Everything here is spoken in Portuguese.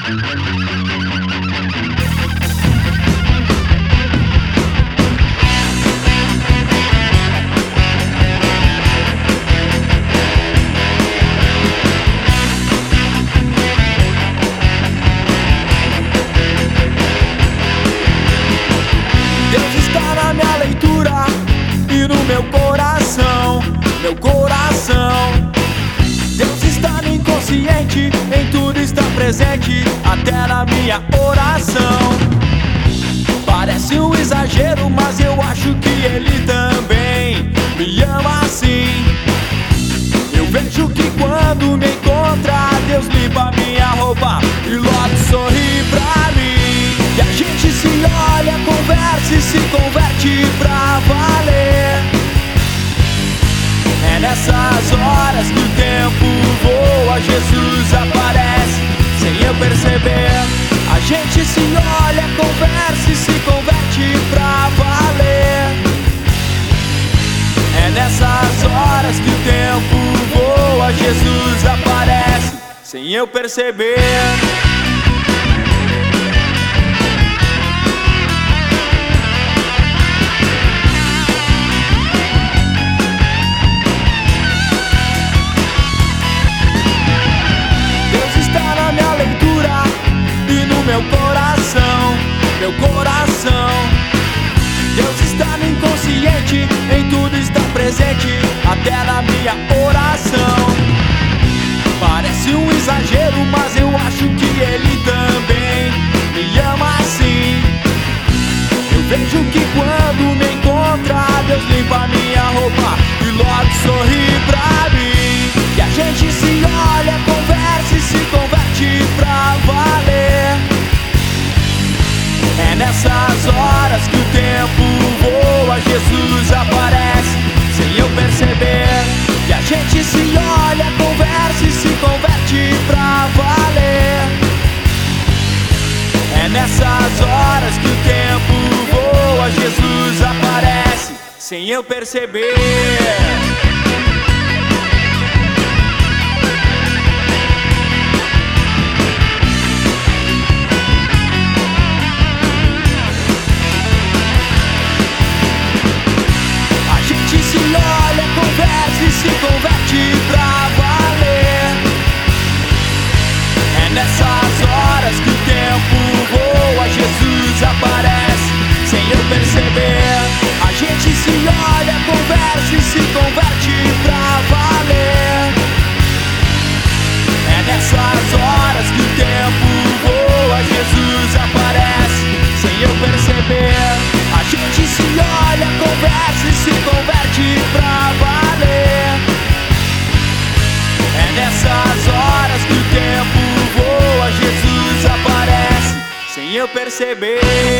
Deus está na minha leitura e no meu coração, meu coração. Deus está no inconsciente, em tudo está presente, até na minha oração. Parece um exagero, mas eu acho que Ele também me ama assim. Eu vejo que quando me encontra, Deus limpa minha roupa e logo sorri pra mim. E a gente se olha, conversa e se converte pra valer. É nessas horas que o tempo voa, Jesus aparece sem eu perceber. A gente se olha, conversa e se converte pra valer. É nessas horas que o tempo voa, Jesus aparece sem eu perceber. Meu coração, meu coração. Deus está no inconsciente, em tudo está presente, até na minha oração. Parece um exagero, mas eu acho que Ele também me ama assim. Eu vejo que quando me encontra, Deus limpa minha roupa e logo sorri pra mim. E a gente se olha, conversa e se converte pra valer. É nessas horas que o tempo voa, Jesus aparece sem eu perceber. E a gente se olha, conversa e se converte pra valer. É nessas horas que o tempo voa, Jesus aparece sem eu perceber. E se converte pra valer. É nessas horas que o tempo voa, Jesus aparece sem eu perceber. A gente se olha, conversa e se converte pra valer. É nessas horas que o tempo voa, Jesus aparece sem eu perceber. A gente se olha, conversa e se converte pra valer. É nessas horas que o tempo voa, Jesus aparece sem eu perceber.